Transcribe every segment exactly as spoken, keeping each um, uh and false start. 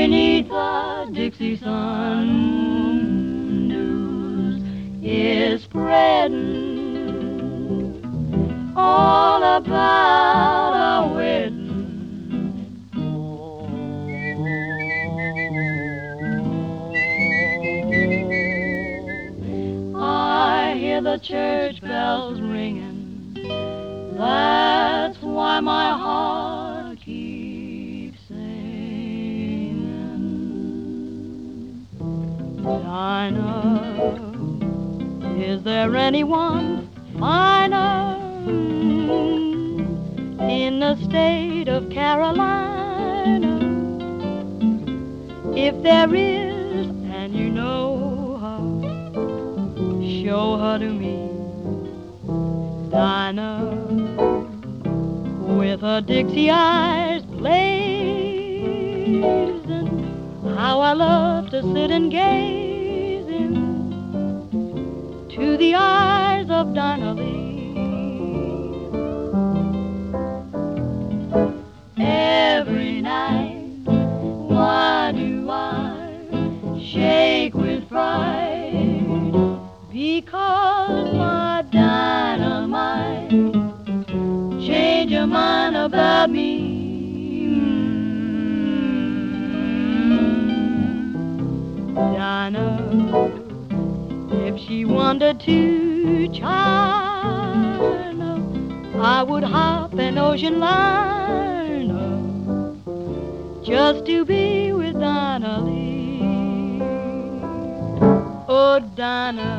beneath the Dixie sun, news is spreading all about our wedding. I hear the church bells ringing, that's why my heart keeps singing. Dinah, is there anyone finer in the state of Carolina? If there is, and you know her, show her to me. Dinah, with her Dixie eyes blazing, how I love to sit and gaze into the eyes of Dinah Lee. Every night, why do I shake with pride? Because my dynamite change your mind about me. Dinah, if she wandered to China, I would hop an ocean liner just to be with Dinah Lee. Oh, Dinah,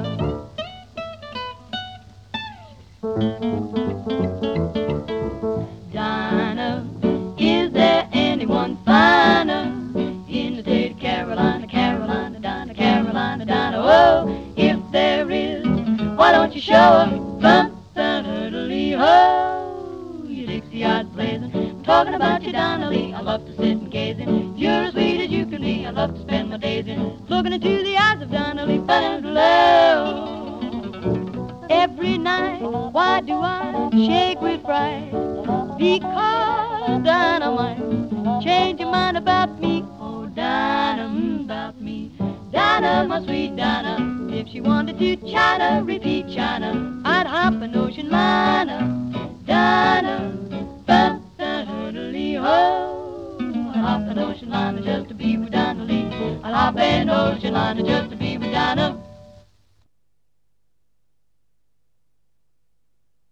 Dinah, is there anyone finer in the state of Carolina, Carolina, Dinah, Carolina, Dinah? Oh, if there is, why don't you show her something to leave her? You Dixie eyes blazing, I'm talking about you, Dinah Lee. I love to sit and gaze in. You're as sweet as you can be. I love to spend my days in looking into the eyes of Dinah Lee. Hello. Every night, why do I shake with pride? Because dynamite change your mind about me. Oh, Dinah, mm, about me. Dinah, my sweet Dinah, if she wanted to China, repeat China, I'd hop an ocean liner. Dinah, ba da da lee ho, I'd hop an ocean liner just to be with Dinah Lee. I'd hop an ocean liner just to be with Dinah.